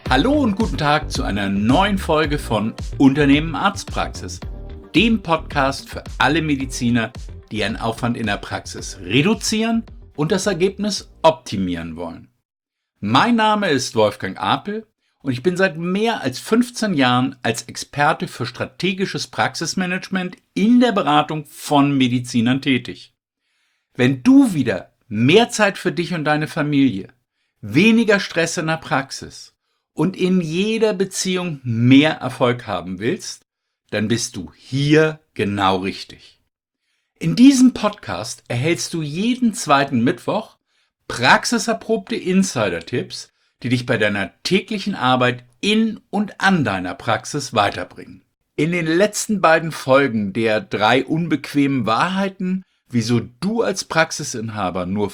Hallo und guten Tag zu einer neuen Folge von Unternehmen Arztpraxis, dem Podcast für alle Mediziner, die ihren Aufwand in der Praxis reduzieren und das Ergebnis optimieren wollen. Mein Name ist Wolfgang Apel und ich bin seit mehr als 15 Jahren als Experte für strategisches Praxismanagement in der Beratung von Medizinern tätig. Wenn du wieder mehr Zeit für dich und deine Familie, weniger Stress in der Praxis und in jeder Beziehung mehr Erfolg haben willst, dann bist du hier genau richtig. In diesem Podcast erhältst du jeden zweiten Mittwoch praxiserprobte Insider-Tipps, die dich bei deiner täglichen Arbeit in und an deiner Praxis weiterbringen. In den letzten beiden Folgen der 3 unbequemen Wahrheiten, wieso du als Praxisinhaber nur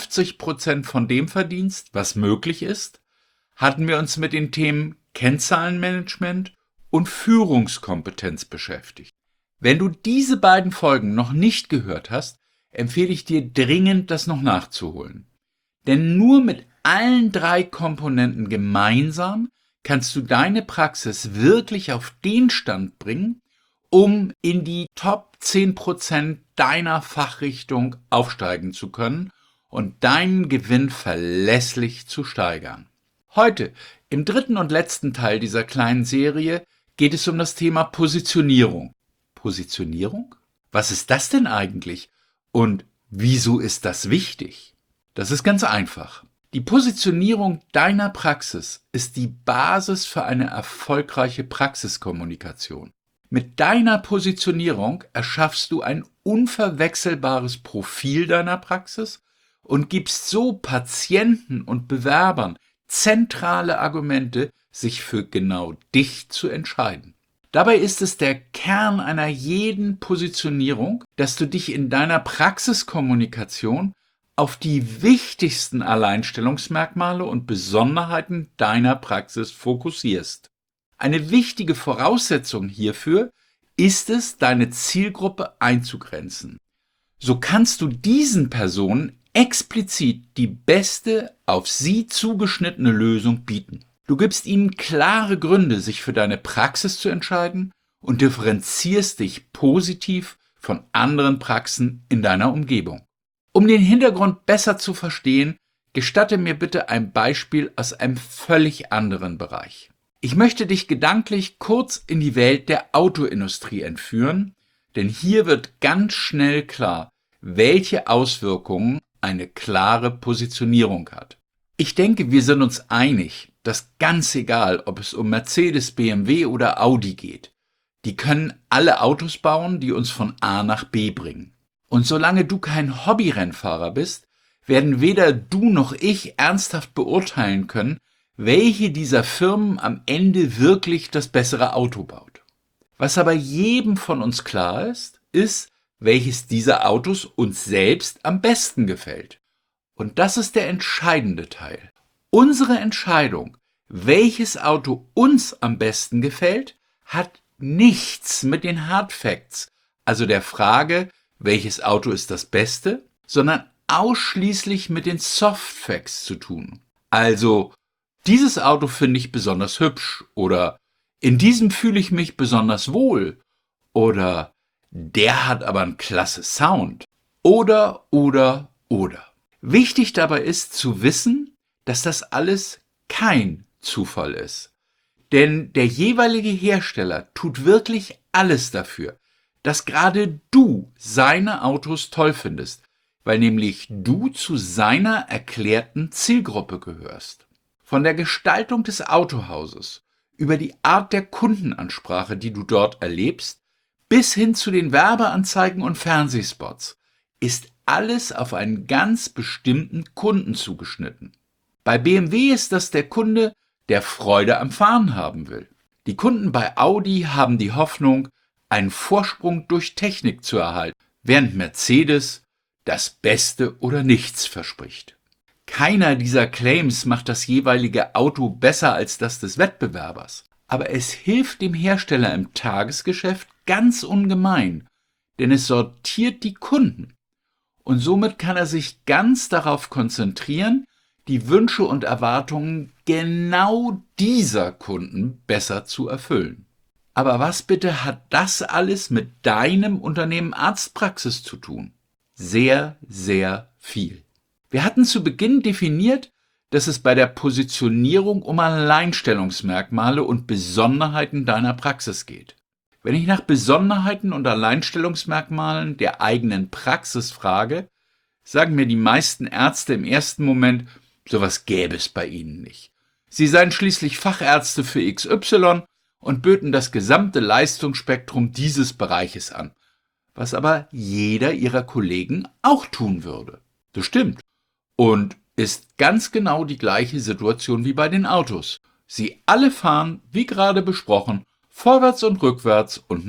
50% von dem verdienst, was möglich ist, hatten wir uns mit den Themen Kennzahlenmanagement und Führungskompetenz beschäftigt. Wenn du diese beiden Folgen noch nicht gehört hast, empfehle ich dir dringend, das noch nachzuholen. Denn nur mit allen 3 Komponenten gemeinsam kannst du deine Praxis wirklich auf den Stand bringen, um in die Top 10% deiner Fachrichtung aufsteigen zu können und deinen Gewinn verlässlich zu steigern. Heute, im 3. und letzten Teil dieser kleinen Serie, geht es um das Thema Positionierung. Positionierung? Was ist das denn eigentlich? Und wieso ist das wichtig? Das ist ganz einfach. Die Positionierung deiner Praxis ist die Basis für eine erfolgreiche Praxiskommunikation. Mit deiner Positionierung erschaffst du ein unverwechselbares Profil deiner Praxis und gibst so Patienten und Bewerbern zentrale Argumente, sich für genau dich zu entscheiden. Dabei ist es der Kern einer jeden Positionierung, dass du dich in deiner Praxiskommunikation auf die wichtigsten Alleinstellungsmerkmale und Besonderheiten deiner Praxis fokussierst. Eine wichtige Voraussetzung hierfür ist es, deine Zielgruppe einzugrenzen. So kannst du diesen Personen explizit die beste, auf sie zugeschnittene Lösung bieten. Du gibst ihnen klare Gründe, sich für deine Praxis zu entscheiden und differenzierst dich positiv von anderen Praxen in deiner Umgebung. Um den Hintergrund besser zu verstehen, gestatte mir bitte ein Beispiel aus einem völlig anderen Bereich. Ich möchte dich gedanklich kurz in die Welt der Autoindustrie entführen, denn hier wird ganz schnell klar, welche Auswirkungen eine klare Positionierung hat. Ich denke, wir sind uns einig, dass ganz egal, ob es um Mercedes, BMW oder Audi geht, die können alle Autos bauen, die uns von A nach B bringen. Und solange du kein Hobbyrennfahrer bist, werden weder du noch ich ernsthaft beurteilen können, welche dieser Firmen am Ende wirklich das bessere Auto baut. Was aber jedem von uns klar ist, welches dieser Autos uns selbst am besten gefällt. Und das ist der entscheidende Teil. Unsere Entscheidung, welches Auto uns am besten gefällt, hat nichts mit den Hard Facts, also der Frage, welches Auto ist das Beste, sondern ausschließlich mit den Soft Facts zu tun. Also, dieses Auto finde ich besonders hübsch oder in diesem fühle ich mich besonders wohl oder der hat aber einen klasse Sound oder. Wichtig dabei ist zu wissen, dass das alles kein Zufall ist. Denn der jeweilige Hersteller tut wirklich alles dafür, dass gerade du seine Autos toll findest, weil nämlich du zu seiner erklärten Zielgruppe gehörst. Von der Gestaltung des Autohauses über die Art der Kundenansprache, die du dort erlebst, bis hin zu den Werbeanzeigen und Fernsehspots ist alles auf einen ganz bestimmten Kunden zugeschnitten. Bei BMW ist das der Kunde, der Freude am Fahren haben will. Die Kunden bei Audi haben die Hoffnung, einen Vorsprung durch Technik zu erhalten, während Mercedes das Beste oder nichts verspricht. Keiner dieser Claims macht das jeweilige Auto besser als das des Wettbewerbers. Aber es hilft dem Hersteller im Tagesgeschäft ganz ungemein, denn es sortiert die Kunden. Und somit kann er sich ganz darauf konzentrieren, die Wünsche und Erwartungen genau dieser Kunden besser zu erfüllen. Aber was bitte hat das alles mit deinem Unternehmen Arztpraxis zu tun? Sehr, sehr viel. Wir hatten zu Beginn definiert, dass es bei der Positionierung um Alleinstellungsmerkmale und Besonderheiten deiner Praxis geht. Wenn ich nach Besonderheiten und Alleinstellungsmerkmalen der eigenen Praxis frage, sagen mir die meisten Ärzte im ersten Moment, sowas gäbe es bei ihnen nicht. Sie seien schließlich Fachärzte für XY und böten das gesamte Leistungsspektrum dieses Bereiches an, was aber jeder ihrer Kollegen auch tun würde. Das stimmt und ist ganz genau die gleiche Situation wie bei den Autos. Sie alle fahren, wie gerade besprochen, vorwärts und rückwärts und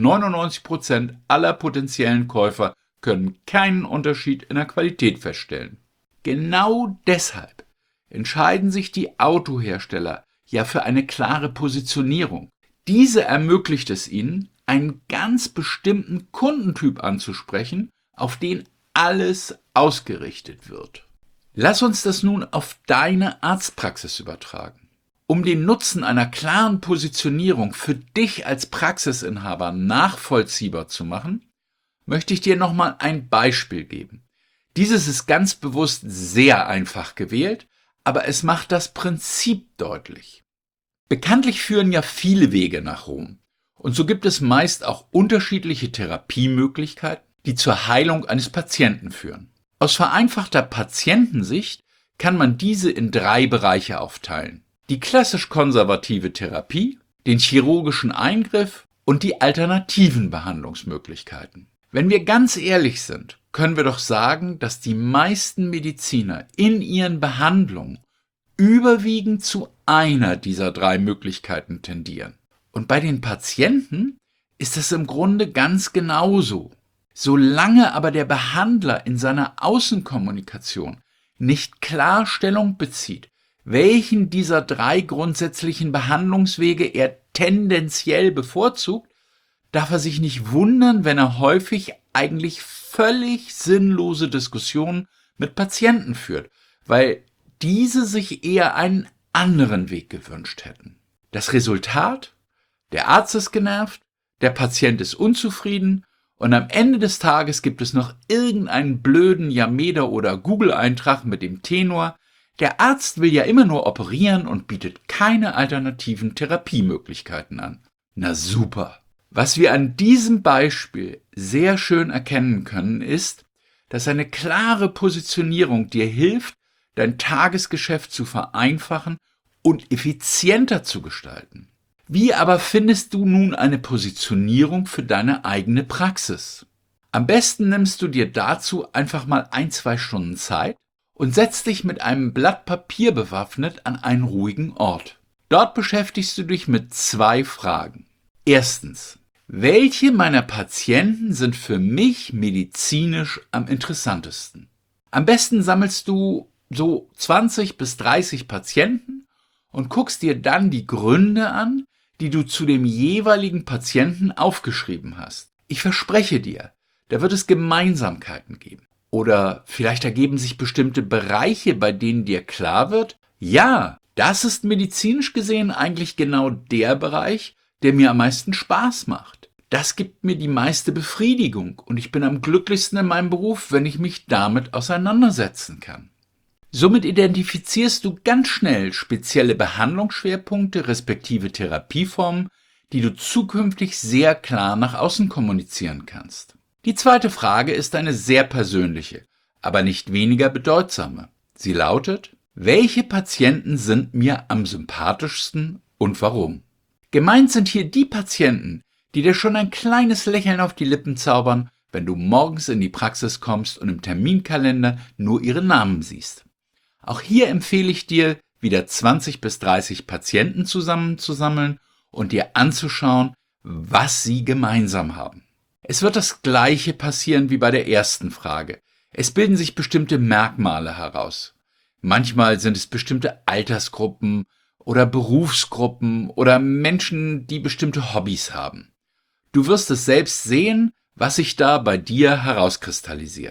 99% aller potenziellen Käufer können keinen Unterschied in der Qualität feststellen. Genau deshalb entscheiden sich die Autohersteller ja für eine klare Positionierung. Diese ermöglicht es ihnen, einen ganz bestimmten Kundentyp anzusprechen, auf den alles ausgerichtet wird. Lass uns das nun auf deine Arztpraxis übertragen. Um den Nutzen einer klaren Positionierung für dich als Praxisinhaber nachvollziehbar zu machen, möchte ich dir nochmal ein Beispiel geben. Dieses ist ganz bewusst sehr einfach gewählt, aber es macht das Prinzip deutlich. Bekanntlich führen ja viele Wege nach Rom. Und so gibt es meist auch unterschiedliche Therapiemöglichkeiten, die zur Heilung eines Patienten führen. Aus vereinfachter Patientensicht kann man diese in 3 Bereiche aufteilen. Die klassisch konservative Therapie, den chirurgischen Eingriff und die alternativen Behandlungsmöglichkeiten. Wenn wir ganz ehrlich sind, können wir doch sagen, dass die meisten Mediziner in ihren Behandlungen überwiegend zu einer dieser 3 Möglichkeiten tendieren. Und bei den Patienten ist es im Grunde ganz genauso. Solange aber der Behandler in seiner Außenkommunikation nicht klar Stellung bezieht, welchen dieser 3 grundsätzlichen Behandlungswege er tendenziell bevorzugt, darf er sich nicht wundern, wenn er häufig eigentlich völlig sinnlose Diskussionen mit Patienten führt, weil diese sich eher einen anderen Weg gewünscht hätten. Das Resultat? Der Arzt ist genervt, der Patient ist unzufrieden und am Ende des Tages gibt es noch irgendeinen blöden Yameda- oder Google-Eintrag mit dem Tenor: Der Arzt will ja immer nur operieren und bietet keine alternativen Therapiemöglichkeiten an. Na super! Was wir an diesem Beispiel sehr schön erkennen können, ist, dass eine klare Positionierung dir hilft, dein Tagesgeschäft zu vereinfachen und effizienter zu gestalten. Wie aber findest du nun eine Positionierung für deine eigene Praxis? Am besten nimmst du dir dazu einfach mal 1-2 Stunden Zeit und setzt dich mit einem Blatt Papier bewaffnet an einen ruhigen Ort. Dort beschäftigst du dich mit 2 Fragen. Erstens: Welche meiner Patienten sind für mich medizinisch am interessantesten? Am besten sammelst du so 20 bis 30 Patienten und guckst dir dann die Gründe an, die du zu dem jeweiligen Patienten aufgeschrieben hast. Ich verspreche dir, da wird es Gemeinsamkeiten geben. Oder vielleicht ergeben sich bestimmte Bereiche, bei denen dir klar wird: Ja, das ist medizinisch gesehen eigentlich genau der Bereich, der mir am meisten Spaß macht. Das gibt mir die meiste Befriedigung und ich bin am glücklichsten in meinem Beruf, wenn ich mich damit auseinandersetzen kann. Somit identifizierst du ganz schnell spezielle Behandlungsschwerpunkte respektive Therapieformen, die du zukünftig sehr klar nach außen kommunizieren kannst. Die zweite Frage ist eine sehr persönliche, aber nicht weniger bedeutsame. Sie lautet: Welche Patienten sind mir am sympathischsten und warum? Gemeint sind hier die Patienten, die dir schon ein kleines Lächeln auf die Lippen zaubern, wenn du morgens in die Praxis kommst und im Terminkalender nur ihren Namen siehst. Auch hier empfehle ich dir, wieder 20 bis 30 Patienten zusammenzusammeln und dir anzuschauen, was sie gemeinsam haben. Es wird das Gleiche passieren wie bei der ersten Frage. Es bilden sich bestimmte Merkmale heraus. Manchmal sind es bestimmte Altersgruppen oder Berufsgruppen oder Menschen, die bestimmte Hobbys haben. Du wirst es selbst sehen, was sich da bei dir herauskristallisiert.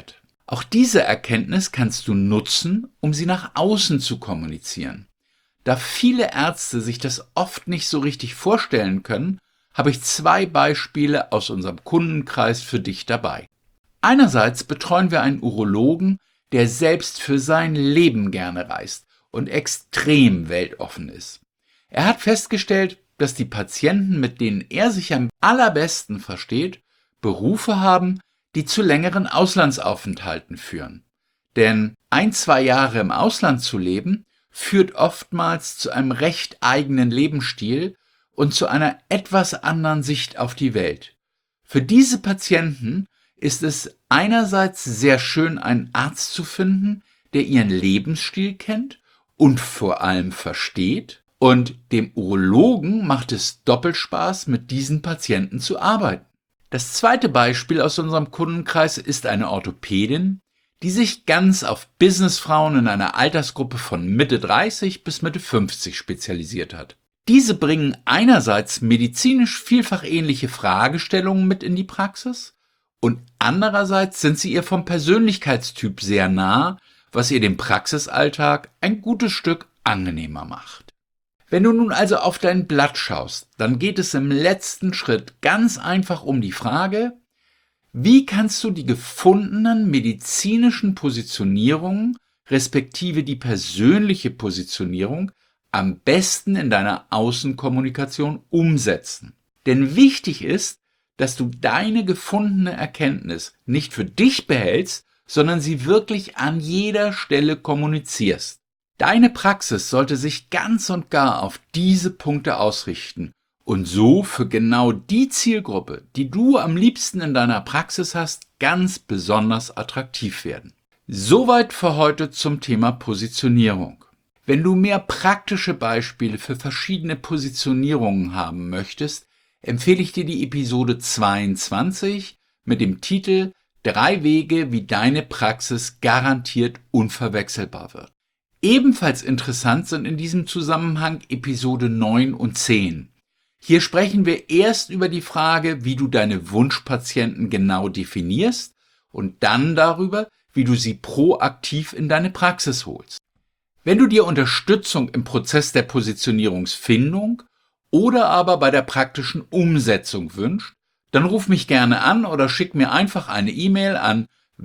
Auch diese Erkenntnis kannst du nutzen, um sie nach außen zu kommunizieren. Da viele Ärzte sich das oft nicht so richtig vorstellen können, habe ich 2 Beispiele aus unserem Kundenkreis für dich dabei. Einerseits betreuen wir einen Urologen, der selbst für sein Leben gerne reist und extrem weltoffen ist. Er hat festgestellt, dass die Patienten, mit denen er sich am allerbesten versteht, Berufe haben, die zu längeren Auslandsaufenthalten führen. Denn 1-2 Jahre im Ausland zu leben, führt oftmals zu einem recht eigenen Lebensstil und zu einer etwas anderen Sicht auf die Welt. Für diese Patienten ist es einerseits sehr schön, einen Arzt zu finden, der ihren Lebensstil kennt und vor allem versteht, und dem Urologen macht es doppelt Spaß, mit diesen Patienten zu arbeiten. Das zweite Beispiel aus unserem Kundenkreis ist eine Orthopädin, die sich ganz auf Businessfrauen in einer Altersgruppe von Mitte 30 bis Mitte 50 spezialisiert hat. Diese bringen einerseits medizinisch vielfach ähnliche Fragestellungen mit in die Praxis und andererseits sind sie ihr vom Persönlichkeitstyp sehr nah, was ihr den Praxisalltag ein gutes Stück angenehmer macht. Wenn du nun also auf dein Blatt schaust, dann geht es im letzten Schritt ganz einfach um die Frage, wie kannst du die gefundenen medizinischen Positionierungen respektive die persönliche Positionierung am besten in deiner Außenkommunikation umsetzen? Denn wichtig ist, dass du deine gefundene Erkenntnis nicht für dich behältst, sondern sie wirklich an jeder Stelle kommunizierst. Deine Praxis sollte sich ganz und gar auf diese Punkte ausrichten und so für genau die Zielgruppe, die du am liebsten in deiner Praxis hast, ganz besonders attraktiv werden. Soweit für heute zum Thema Positionierung. Wenn du mehr praktische Beispiele für verschiedene Positionierungen haben möchtest, empfehle ich dir die Episode 22 mit dem Titel 3 Wege, wie deine Praxis garantiert unverwechselbar wird. Ebenfalls interessant sind in diesem Zusammenhang Episode 9 und 10. Hier sprechen wir erst über die Frage, wie du deine Wunschpatienten genau definierst und dann darüber, wie du sie proaktiv in deine Praxis holst. Wenn du dir Unterstützung im Prozess der Positionierungsfindung oder aber bei der praktischen Umsetzung wünschst, dann ruf mich gerne an oder schick mir einfach eine E-Mail an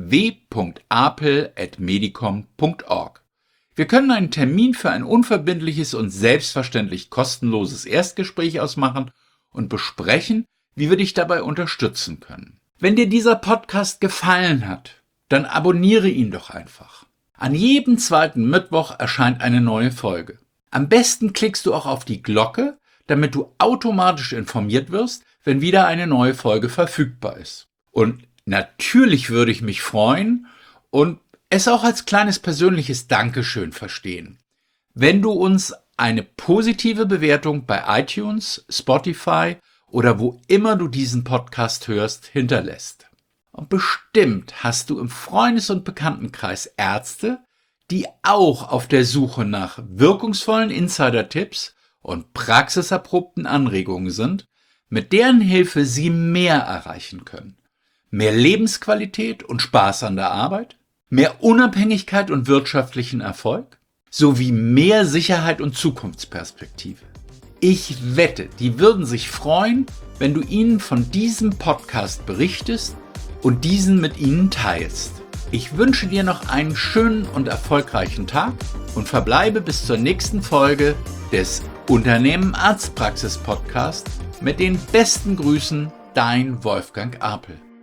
w.apel@medicom.org. Wir können einen Termin für ein unverbindliches und selbstverständlich kostenloses Erstgespräch ausmachen und besprechen, wie wir dich dabei unterstützen können. Wenn dir dieser Podcast gefallen hat, dann abonniere ihn doch einfach. An jedem 2. Mittwoch erscheint eine neue Folge. Am besten klickst du auch auf die Glocke, damit du automatisch informiert wirst, wenn wieder eine neue Folge verfügbar ist. Und natürlich würde ich mich freuen und es auch als kleines persönliches Dankeschön verstehen, wenn du uns eine positive Bewertung bei iTunes, Spotify oder wo immer du diesen Podcast hörst, hinterlässt. Und bestimmt hast du im Freundes- und Bekanntenkreis Ärzte, die auch auf der Suche nach wirkungsvollen Insider-Tipps und praxiserprobten Anregungen sind, mit deren Hilfe sie mehr erreichen können. Mehr Lebensqualität und Spaß an der Arbeit, mehr Unabhängigkeit und wirtschaftlichen Erfolg, sowie mehr Sicherheit und Zukunftsperspektive. Ich wette, die würden sich freuen, wenn du ihnen von diesem Podcast berichtest und diesen mit ihnen teilst. Ich wünsche dir noch einen schönen und erfolgreichen Tag und verbleibe bis zur nächsten Folge des Unternehmen Arztpraxis Podcast mit den besten Grüßen, dein Wolfgang Apel.